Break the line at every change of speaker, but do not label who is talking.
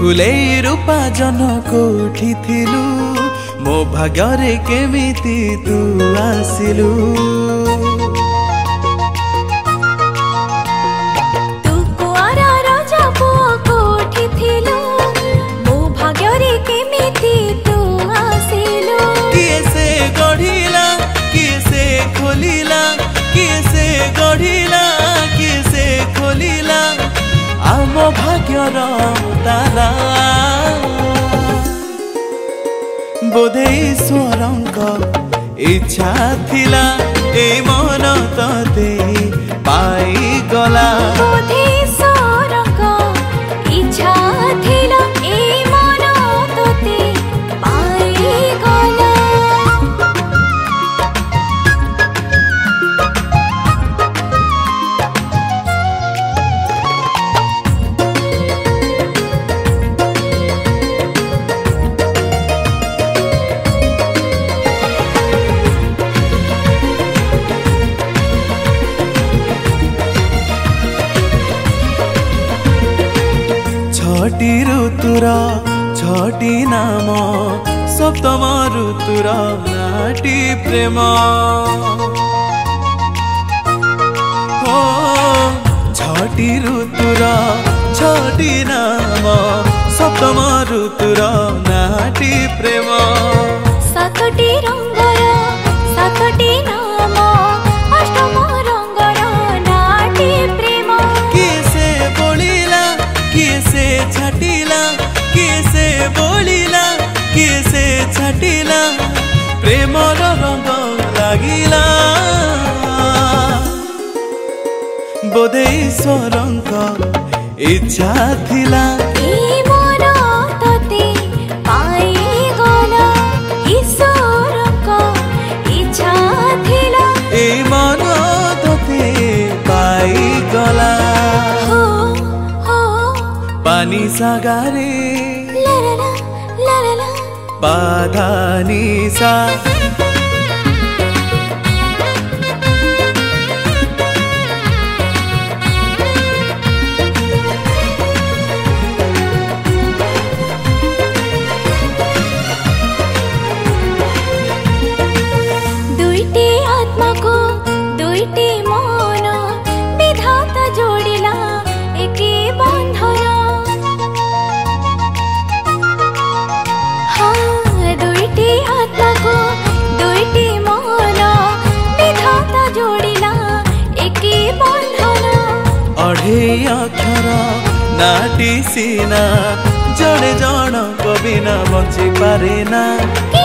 फुलेई रूपा जन कोठी थिलु मो भाग्ୟରେ केमिति तू आसिलु।
तू कुआरा राजा पुआ कोठी थिलु मो भाग्ୟରେ केमिति तू आसिलु।
किए से गढ़िला किए से खोलिला किए से गढ़िला किए से खोलिला आम भाग्यर ताला। बोधे ईश्वरंक इच्छा थिला ए मन तते पाई गला।
बोधे ईश्वरंक इच्छा थिला ए मन तते पाई गला।
छटी ऋतुर छटी नाम सप्तम ऋतुर नाटी प्रेम। हो छटी ऋतुर छटी नाम सप्तम ऋतुर नाटी प्रेम।
सातटी रंगर सातटी नाम अष्टम रंगर नाटी प्रेम।
किए से बोलिला किए से छाटिला किए से बोलिला किए से छाटिला प्रेमर रंग लागिला। बोधे ईश्वरंक इच्छा थिला
ए मन तते पाई गला। ईश्वरंक इच्छा थिला
ए मन तते पाई गला।
हो हो
पानी सागारे
ला ला ला ला ला ला
बाधा निसा।
दुईटी आत्मा को दुईटी मन विधाता जोड़िला एके बंधन। हाँ दुईटी आत्मा को दुईटी मन विधाता जोड़िला एके बंधन।
अढ़े अक्षर नाटी सीना जड़े जन बिना बची पारे ना।